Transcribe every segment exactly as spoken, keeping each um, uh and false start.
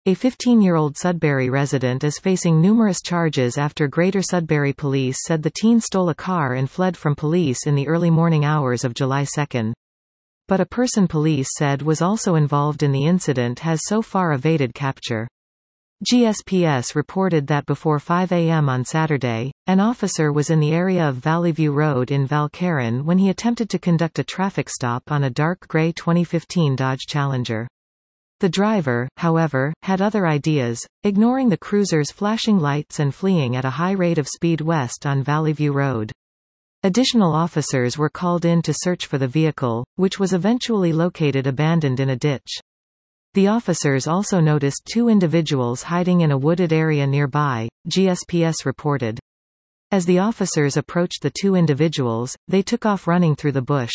A fifteen-year-old Sudbury resident is facing numerous charges after Greater Sudbury Police said the teen stole a car and fled from police in the early morning hours of July second. But a person police said was also involved in the incident has so far evaded capture. G S P S reported that before five A M on Saturday, an officer was in the area of Valley View Road in Valcaron when he attempted to conduct a traffic stop on a dark gray twenty fifteen Dodge Challenger. The driver, however, had other ideas, ignoring the cruiser's flashing lights and fleeing at a high rate of speed west on Valley View Road. Additional officers were called in to search for the vehicle, which was eventually located abandoned in a ditch. The officers also noticed two individuals hiding in a wooded area nearby, G S P S reported. As the officers approached the two individuals, they took off running through the bush.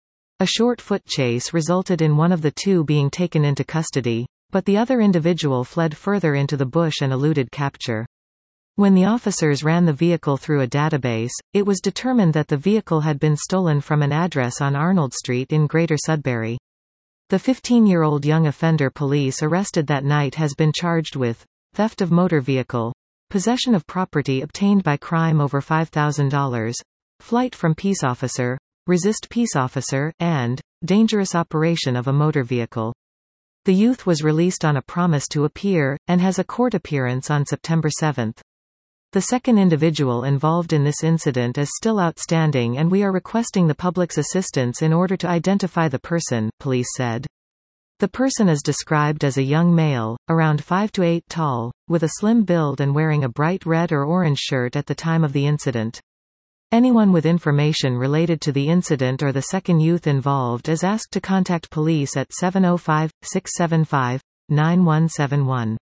A short foot chase resulted in one of the two being taken into custody, but the other individual fled further into the bush and eluded capture. When the officers ran the vehicle through a database, it was determined that the vehicle had been stolen from an address on Arnold Street in Greater Sudbury. The fifteen-year-old young offender police arrested that night has been charged with theft of motor vehicle, possession of property obtained by crime over five thousand dollars, flight from peace officer, resist peace officer, and dangerous operation of a motor vehicle. The youth was released on a promise to appear, and has a court appearance on September seventh. The second individual involved in this incident is still outstanding and we are requesting the public's assistance in order to identify the person, police said. The person is described as a young male, around five to eight tall, with a slim build and wearing a bright red or orange shirt at the time of the incident. Anyone with information related to the incident or the second youth involved is asked to contact police at seven oh five, six seven five, nine one seven one.